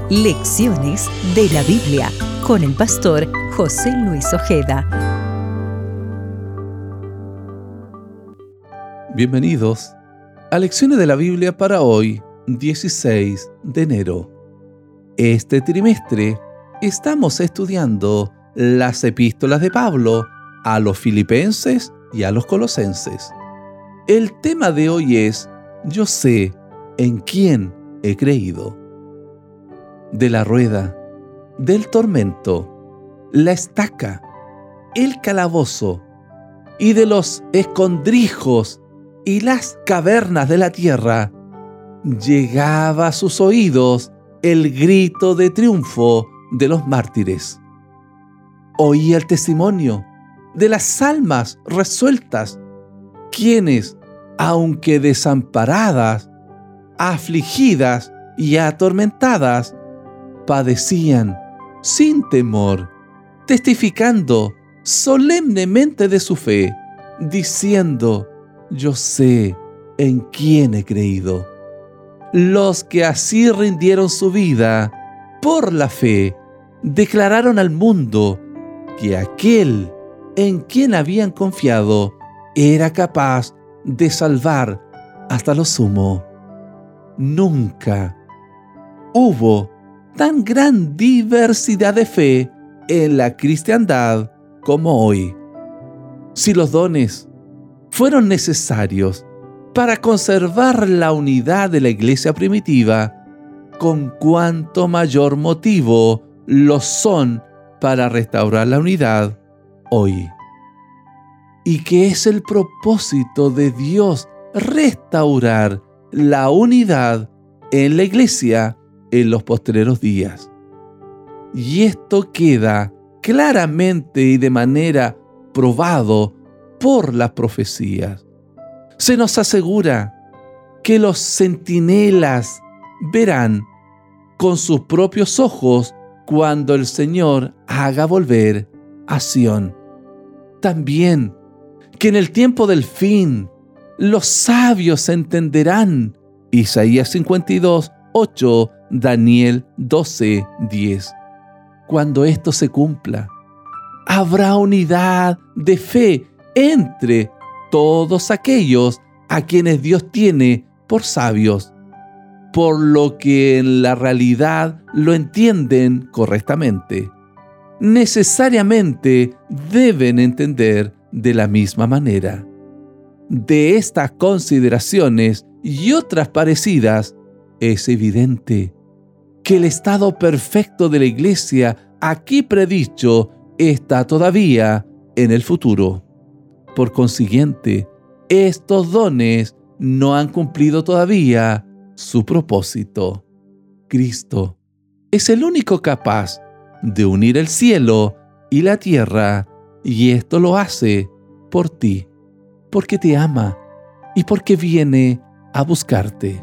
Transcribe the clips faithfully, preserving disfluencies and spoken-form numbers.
Lecciones de la Biblia con el pastor José Luis Ojeda. Bienvenidos a Lecciones de la Biblia para hoy, dieciséis de enero. Este trimestre estamos estudiando las epístolas de Pablo a los filipenses y a los colosenses. El tema de hoy es: yo sé en quién he creído. De la rueda, del tormento, la estaca, el calabozo y de los escondrijos y las cavernas de la tierra, llegaba a sus oídos el grito de triunfo de los mártires. Oía el testimonio de las almas resueltas, quienes, aunque desamparadas, afligidas y atormentadas, padecían sin temor, testificando solemnemente de su fe, diciendo: yo sé en quién he creído. Los que así rindieron su vida por la fe, declararon al mundo que aquel en quien habían confiado era capaz de salvar hasta lo sumo. Nunca hubo tan gran diversidad de fe en la cristiandad como hoy. Si los dones fueron necesarios para conservar la unidad de la iglesia primitiva, con cuánto mayor motivo lo son para restaurar la unidad hoy. ¿Y qué es el propósito de Dios? Restaurar la unidad en la iglesia en los postreros días. Y esto queda claramente y de manera probado por las profecías. Se nos asegura que los centinelas verán con sus propios ojos cuando el Señor haga volver a Sión. También que en el tiempo del fin los sabios entenderán. Isaías cincuenta y dos, ocho, Daniel doce, diez. Cuando esto se cumpla, habrá unidad de fe entre todos aquellos a quienes Dios tiene por sabios, por lo que en la realidad lo entienden correctamente. Necesariamente deben entender de la misma manera. De estas consideraciones y otras parecidas, es evidente que el estado perfecto de la iglesia aquí predicho está todavía en el futuro. Por consiguiente, estos dones no han cumplido todavía su propósito. Cristo es el único capaz de unir el cielo y la tierra, y esto lo hace por ti, porque te ama y porque viene a buscarte.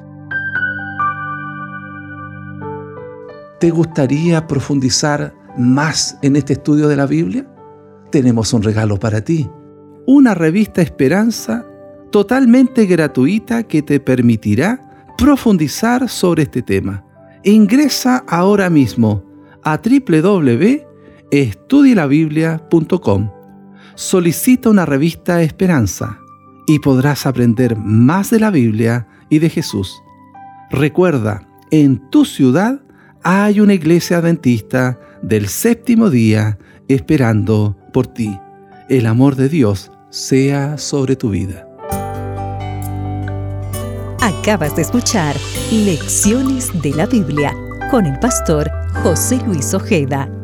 ¿Te gustaría profundizar más en este estudio de la Biblia? Tenemos un regalo para ti. Una revista Esperanza totalmente gratuita que te permitirá profundizar sobre este tema. Ingresa ahora mismo a doble u doble u doble u punto estudie la biblia punto com. Solicita una revista Esperanza y podrás aprender más de la Biblia y de Jesús. Recuerda, en tu ciudad hay una iglesia adventista del séptimo día esperando por ti. El amor de Dios sea sobre tu vida. Acabas de escuchar Lecciones de la Biblia con el pastor José Luis Ojeda.